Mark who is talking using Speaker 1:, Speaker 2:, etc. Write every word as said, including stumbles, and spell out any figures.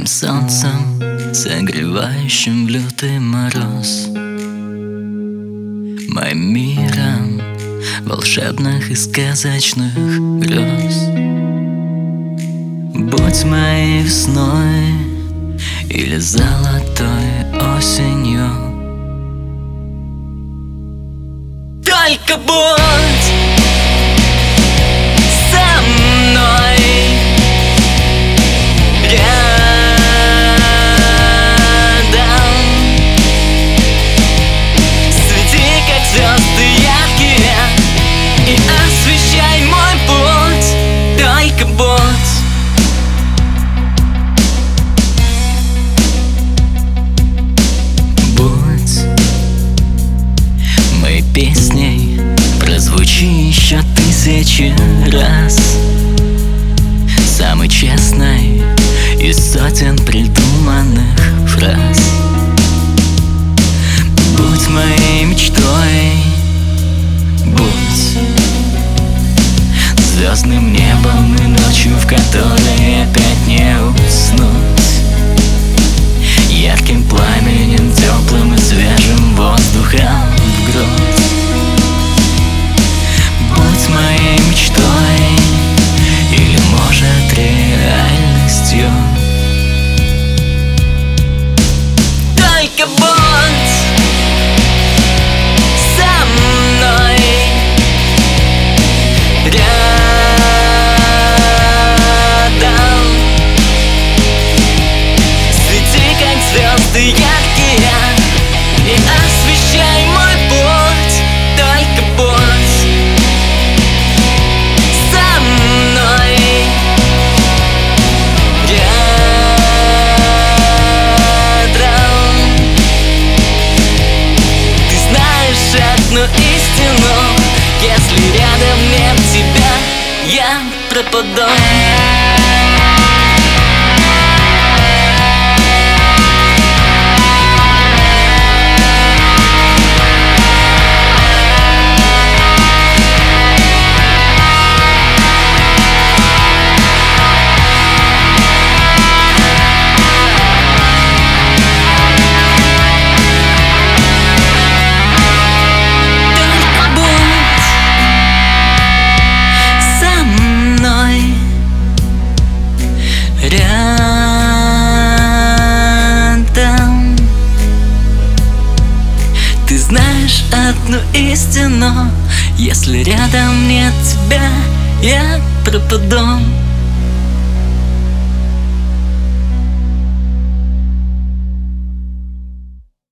Speaker 1: Моим солнцем, согревающим в лютый мороз, моим миром волшебных и сказочных грез. Будь моей весной или золотой осенью, только будь со мной рядом. Свети, как звезды яркие, и освещай мой путь. Только будь. Будь моей песней, прозвучи еще тысячи раз, самый честный из сотен придуманных фраз. Будь моей мечтой, будь звездным небом и ночью, в которой опять не уснуть, ярким пламенем, теплым и свежим воздухом в грудь. Будь моей мечтой или, может, реальностью, только будь со мной рядом. Свети, как звезды яркие, и освещай мой путь. Только будь со мной рядом. Ты знаешь одну истину: если рядом нет тебя, я пропаду. Рядом. Ты знаешь одну истину: если рядом нет тебя, я пропаду.